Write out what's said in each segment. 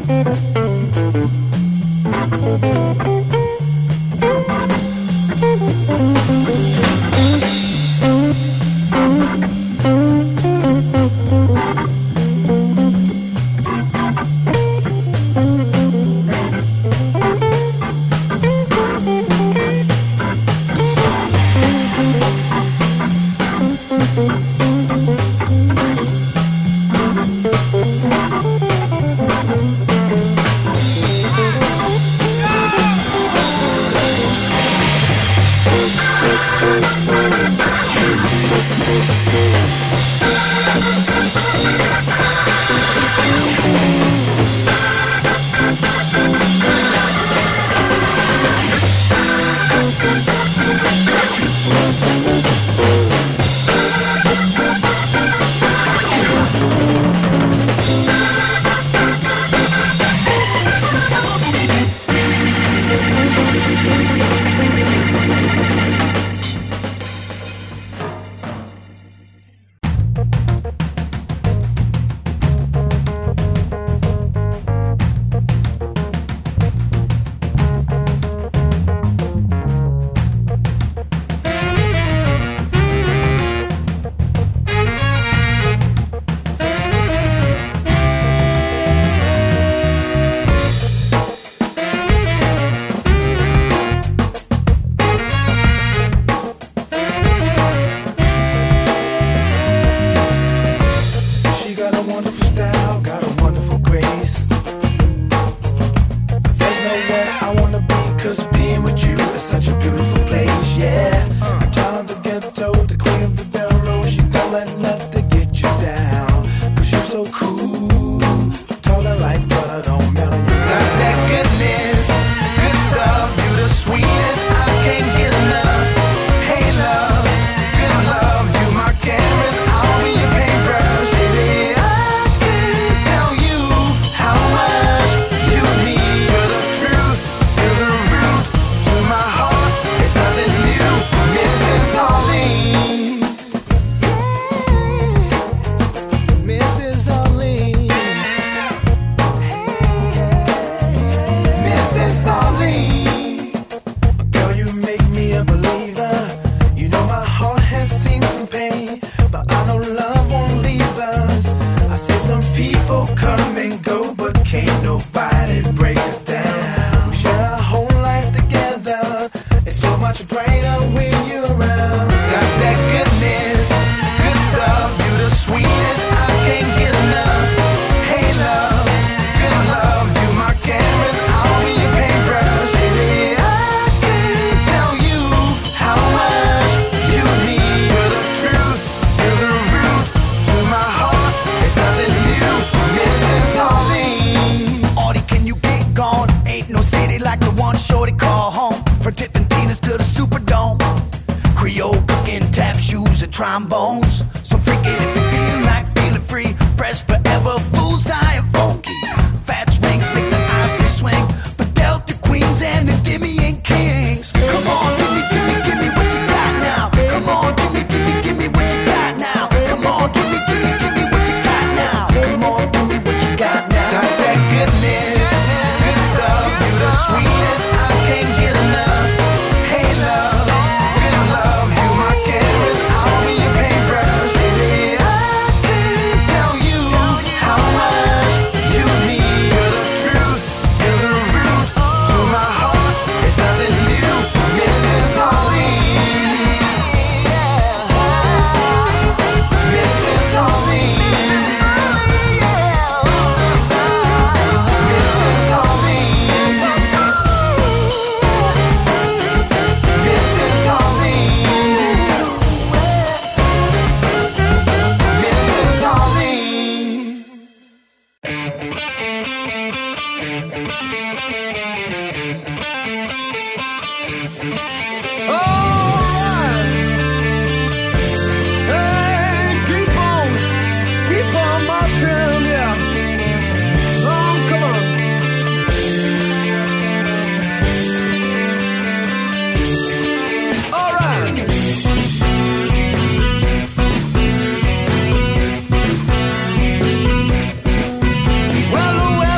trombones. So freak it if you feel like feeling free. Fresh forever, fools high and funky. Fats rings makes the ivory swing. For Delta Queens and the Dimian Kings. Come on, give me what you got now. Come on, give me what you got now. Come on, give me what you got now. Come on, give me what you got now. Got that goodness, good stuff. You the sweetest, I can't get enough. Hey love, good love. You my canvas, I'll be your paintbrush. Baby, I can't tell you how much you mean. You're the truth, you're the root to my heart. It's nothing new, Mrs. Arlene. Mrs. Arlene. Mrs. Arlene. Mrs. Arlene. Keep on marching, yeah. Come on. All right. Well,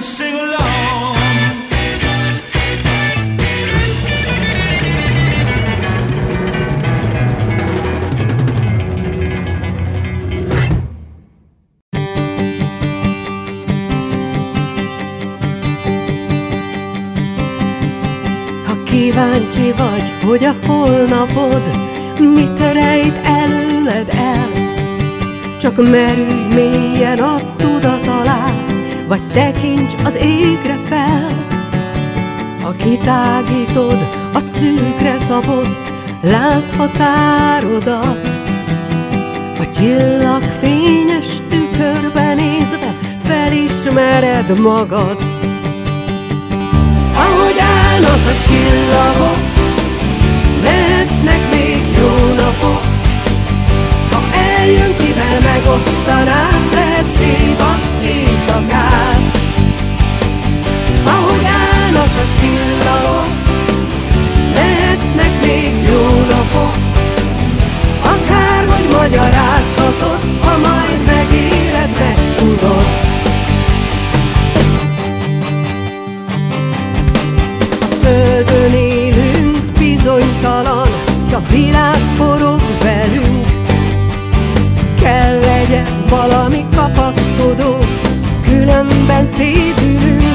sing along. Ha kíváncsi vagy, hogy a holnapod mit rejt előled el, csak merülj mélyen a tudat alá, vagy tekints az égre fel. Ha kitágítod a szűkre szabott lábhatárodat, a csillagfényes tükörbe nézve felismered magad. Ahogy állnak a csillagok, lehetnek még jó napok, s ha eljön, kivel megosztanám, lehet szép az éjszakát. Ahogy állnak a csillagok, lehetnek még jó napok, akárhogy magyarázhatod, ha majd megéled, meg tudod. Földön élünk, bizonytalan, s a világ forog velünk. Kell legyen valami kapaszkodó, különben szédülünk.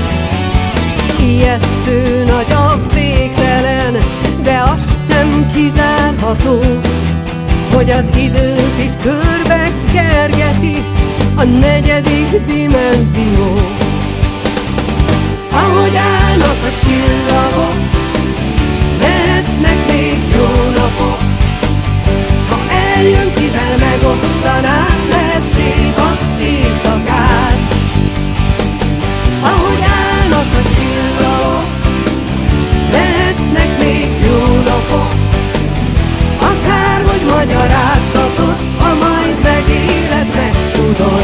Ijesztő nagy a végtelen, de az sem kizárható, hogy az időt is körbe kergeti a negyedik dimenzió. Ahogy állnak a csillagok, lehetnek még jó napok, s ha eljön, kivel megosztanám, lehet szép az éjszakát. Ahogy állnak a csillagok, lehetnek még jó napok, akárhogy magyarázhatod, ha majd megéled, meg tudod.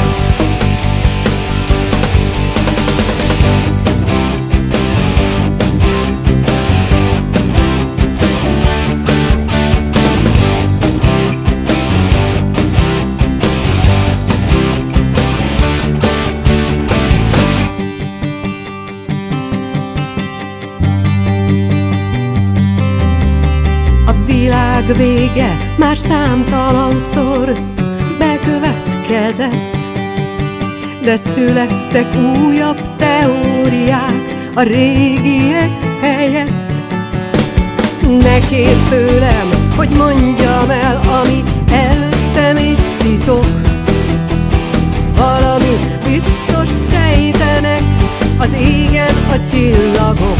Világ vége már számtalanszor bekövetkezett, de születtek újabb teóriák a régiek helyett. Ne kérd tőlem, hogy mondjam el, ami előttem is titok. Valamit biztos sejtenek az égen a csillagok.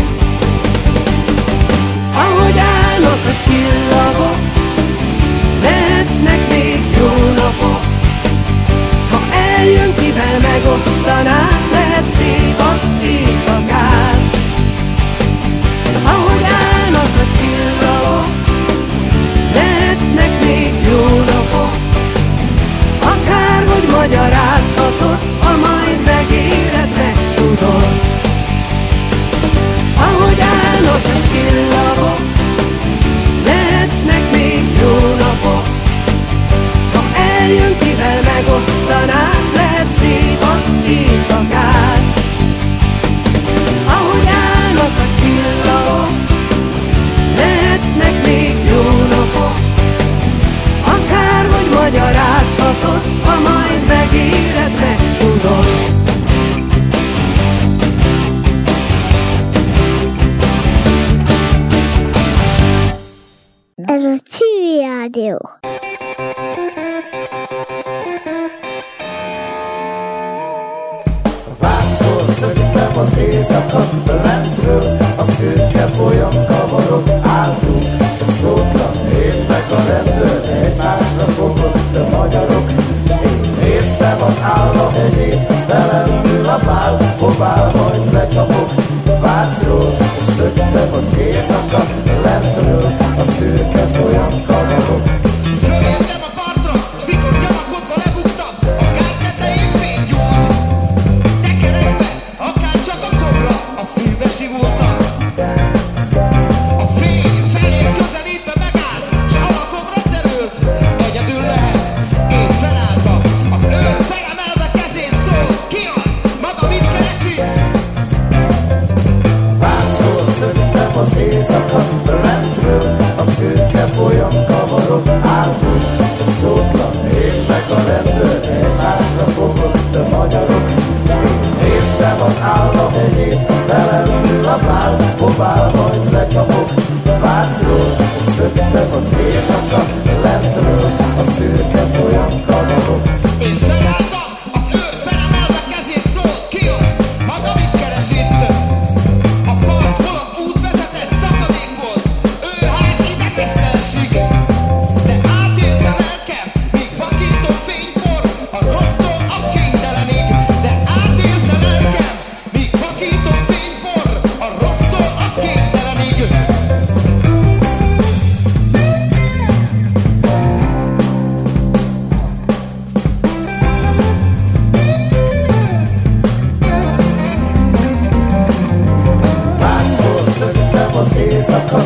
Ahogy állnak a csillagok, lehetnek még jó napok, s ha eljön, kivel megosztanám, lehet szép az éjszakát. Ahogy állnak a csillagok, lehetnek még jó napok, akárhogy magyarázhatod, ha majd megéled, meg tudod. Ahogy állnak a csillagok, lehetnek még jó napok, s ha eljön, kivel megosztanám, lehet szép az éjszakát. Ahogy állnak a csillagok, lehetnek még jó napok, akárhogy magyarázhatod, ha majd megéled, meg tudod. Ez a Civil Rádió. Vácról szöktem az éjszaka, lentről a szürke folyam kavarok, álltunk szótlan, én meg a rendőr, egymásra fogott a magyarok. Én néztem az Állahegyét, belendül a bál, hová majd lecsapok. Vácról szöktem az éjszaka, lentről a szürke folyam kavarok. Följöttem a partra, mikor gyanakodva lebuktam, a kár tetején fénygyúlt. Tekerekbe, akár csak a kobra, a fülbe sivultam. A fény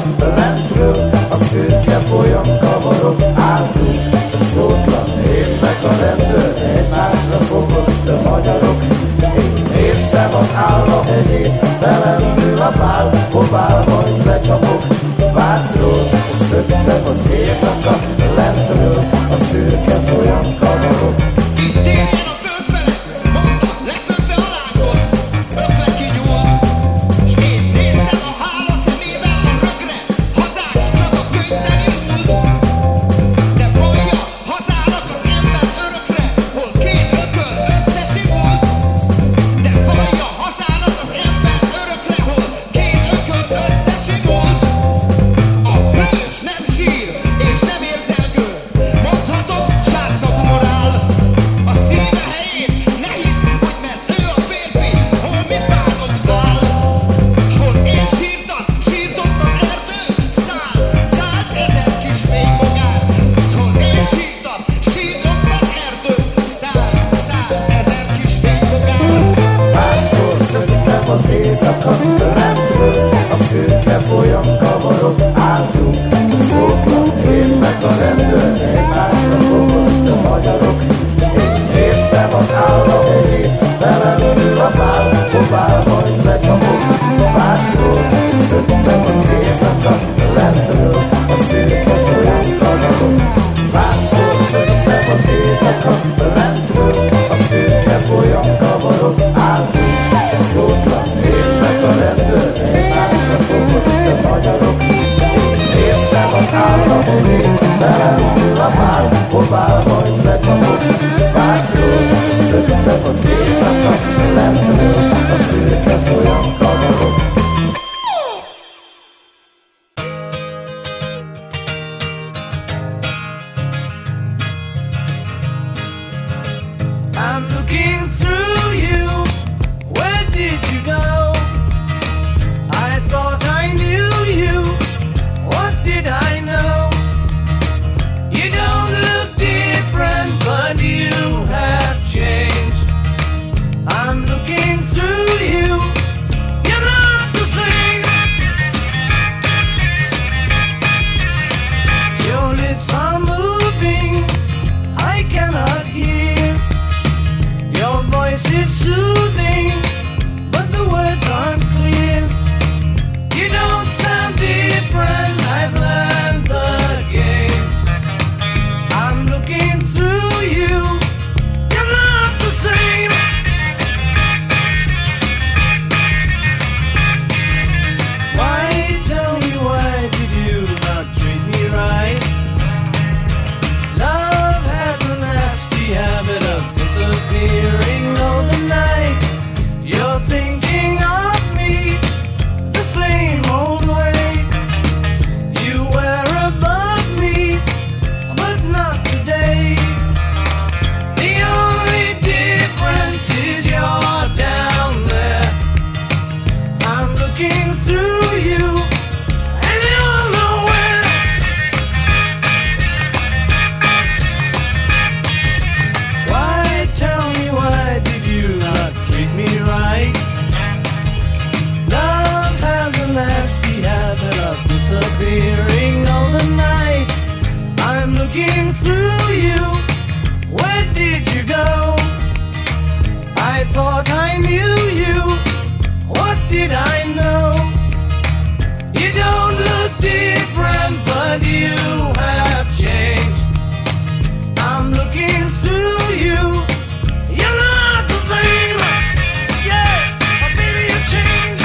lentről, a szürke folyam kavarok átul, szótlan, én meg a rendőr, egymásra fogott a magyarok. Én néztem az államhegyét, belendül a pál, hová majd lecsapok. Vácról szöktem az éjszaka, lentről, a szürke folyam kavarok. Itt éljen a föld felett, mondta, lefögve a lángol, ökle kigyúlt. S én néztem a hála szemével a rögre, hazánknak a könyvtelenül. De folyja hazának az ember örökre, hol két ököl összesimult. De folyja hazának az ember örökre, hol két ököl összesimult. A hős nem sír és nem érzelgő, mondhatok sárszagú morál. A szíve helyén ne hidd, hogy mert ő a férfi, hol mit bánott vál. S hol én sírtam, sírtott az erdő, szállt ezer kis fénybogár. S hol én sírtam, sírtott az erdő, szállt ezer kis fénybogár. Vácról szöktem az éjszaka, lentről, a szürke folyam kavarok átul, szótlan, én meg a rendőr, egymásra fogott a magyarok. Én néztem az államhegyét, belendül a pál, hová majd lecsapok. Vácról szöktem az éjszaka, lentről, a szürke folyam kavarok. Vácról szöktem az éjszaka, lentről, a szürke folyam kavarok átul, szótlan, én meg a rendőr, egymásra fogott a magyarok. Én néztem az államhegyét, belendül a pál, hová majd lecsapok. Vácról szöktem az éjszaka, lentről, a szürke folyam kavarok. I'm looking through you. Where did you go? I thought I knew you. What did I know? You don't look different, but you have changed. I'm looking through you. You're not the same. Your lips are moving. I cannot hear. Your voice is soothing, but the words aren't clear. You don't sound different, I've learned the game. I'm looking through you, you're not the same. Why, tell me, why did you not treat me right? Love has a nasty habit of disappearing overnight. You're thinking of me the same old way. You were above me, but not today. The only difference is you're down there. I'm looking through you, and you're nowhere. Why, tell me, why did you not treat me right? Love has a nasty habit of disappearing overnight. I'm looking through you. Where did you go? I thought I knew you. What did I know? You don't look different, but you have changed. I'm looking through you. You're not the same. Yeah, but baby, you changed.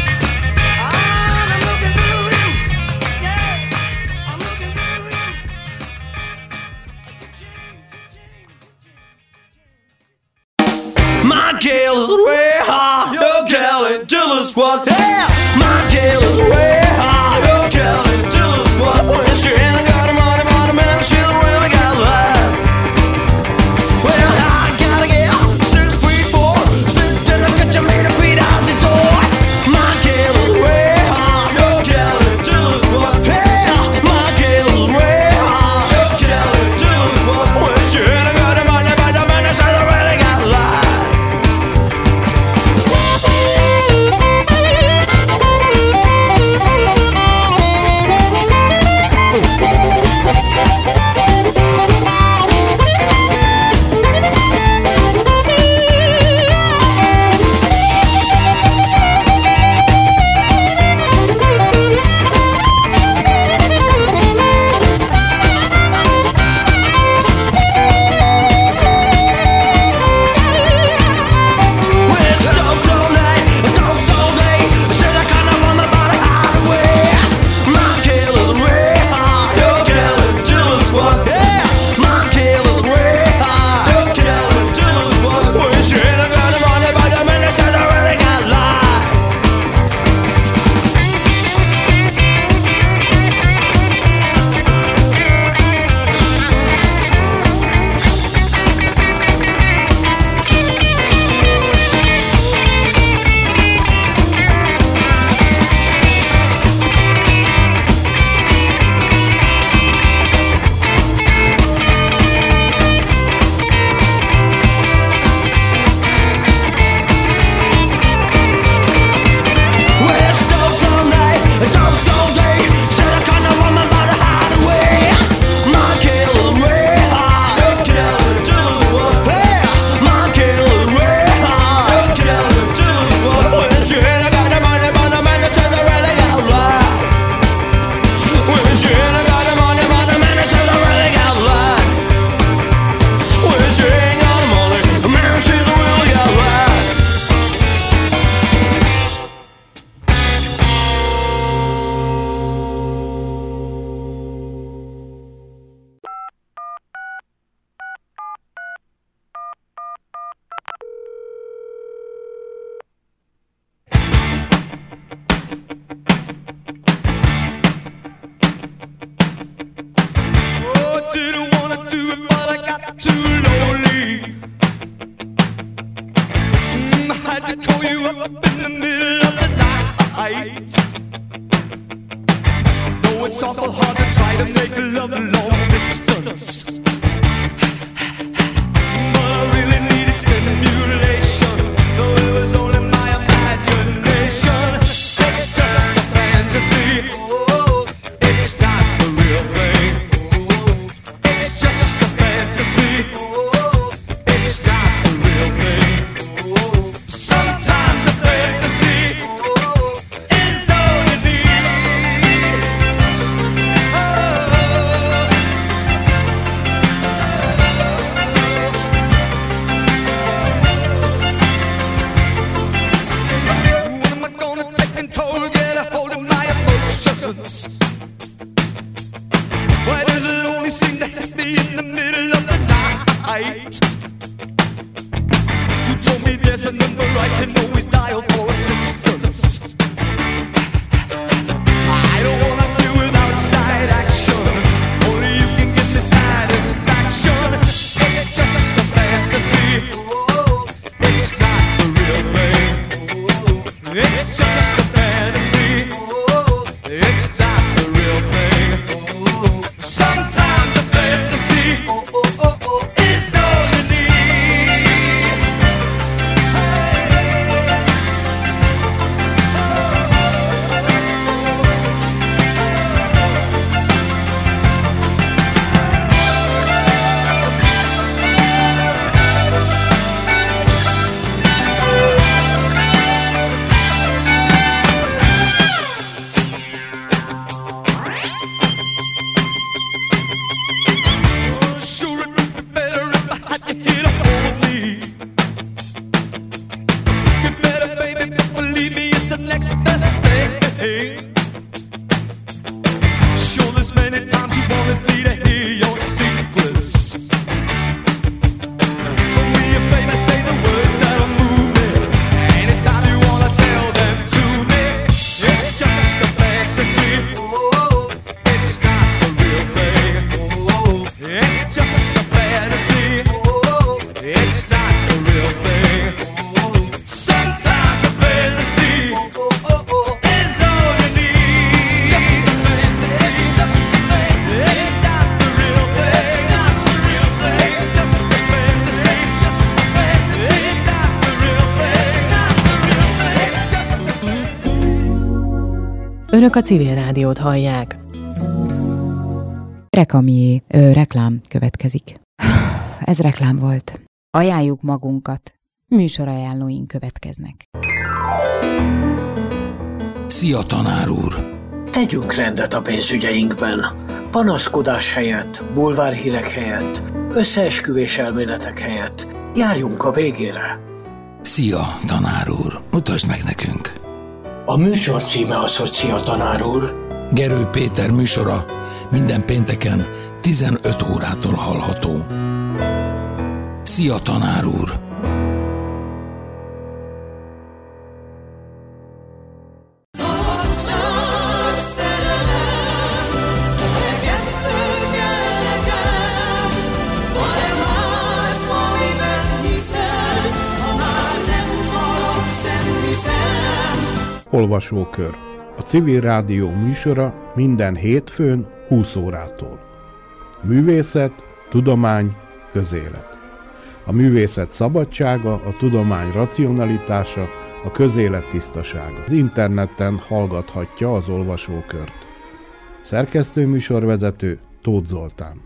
I'm looking through you. Yeah, I'm looking through you. My girl is red hot, your gal ain't jealous what? Yeah, my girl is red hot, your gal ain't jealous what? When she ain't got the money, but a man, she really got life. Well, I gotta get 6 feet 4, slipped in the kitchen, made her feet out the door. My girl is red hot, your gal ain't jealous what? Yeah, my girl is red hot, your gal ain't jealous what? When she ain't got the money, but a man, she really got life. it's awful hard to try to make love long distance. But I really needed stimulation, though it was only my imagination. It's just a fantasy, it's not the real thing. It's just a fantasy, it's not the real thing. Sometimes a fantasy is all you need. When am I gonna take control, get a hold of my emotions? Why does it only seem to hit me in the middle of the night? You told me there's a number I can always dial for assistance. I don't wanna do it outside action, only you can get the satisfaction. It's just a fantasy, it's not the real thing. It's just a fantasy, it's not the real thing. Sometimes a fantasy is all you need. Sure, it would be better if I had you here to hold me. You better, baby, believe me, it's the next best thing. Sure, there's many times you wanted me to hear your secrets. But me and baby say the words that'll move me. Anytime you wanna tell them to me. It's just a fantasy, it's not the real thing. It's just a fantasy, it's not the real thing. Sometimes a fantasy is all you need. Just a fantasy, it's just a fantasy, it's not the real thing. It's not the real thing. It's just a fantasy, it's just a fantasy, it's not the real thing. It's not the real thing. It's just a Önök a Civil Rádiót hallják. Reklám következik. Ez reklám volt. Ajánljuk magunkat. Műsorajánlóink következnek. Szia, tanár úr! Tegyünk rendet a pénzügyeinkben. Panaszkodás helyett, bulvárhírek helyett, összeesküvés elméletek helyett. Járjunk a végére. Szia, tanár úr! Mutasd meg nekünk! A műsor címe az, hogy Szia, tanár úr. Gerő Péter műsora minden pénteken 15 órától hallható. Szia, tanár úr! Olvasókör. A Civil Rádió műsora minden hétfőn 20 órától. Művészet, tudomány, közélet. A művészet szabadsága, a tudomány racionalitása, a közélet tisztasága. Az interneten hallgathatja az olvasókört. Szerkesztő műsorvezető Tóth Zoltán.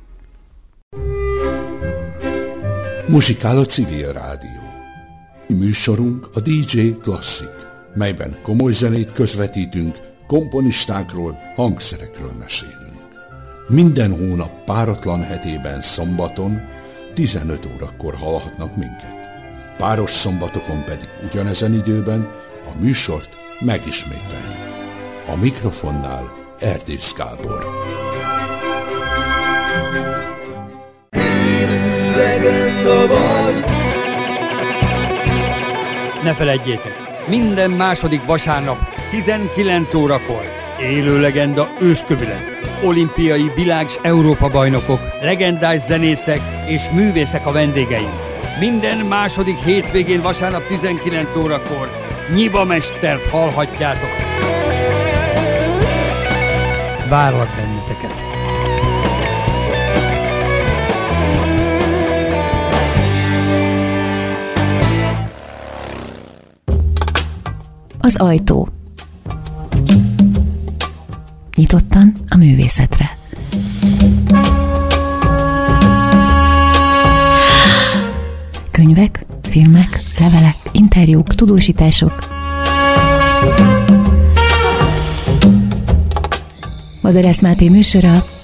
Muzsikál a Civil Rádió. Műsorunk a DJ Classic, melyben komoly zenét közvetítünk, komponistákról, hangszerekről mesélünk. Minden hónap páratlan hetében szombaton 15 órakor hallhatnak minket. Páros szombatokon pedig ugyanezen időben a műsort megismételjük. A mikrofonnál Erdész Gábor. Élő legenda vagy. Ne feledjétek, minden második vasárnap 19 órakor élő legenda őskövület. Olimpiai világ- és Európa-bajnokok, legendás zenészek és művészek a vendégeim. Minden második hétvégén vasárnap 19 órakor Nyiba Mestert hallhatjátok. várlak benneteket. Az ajtó. Nyitottan a művészetre. Könyvek, filmek, levelek, interjúk, tudósítások. Bozorász Máté műsora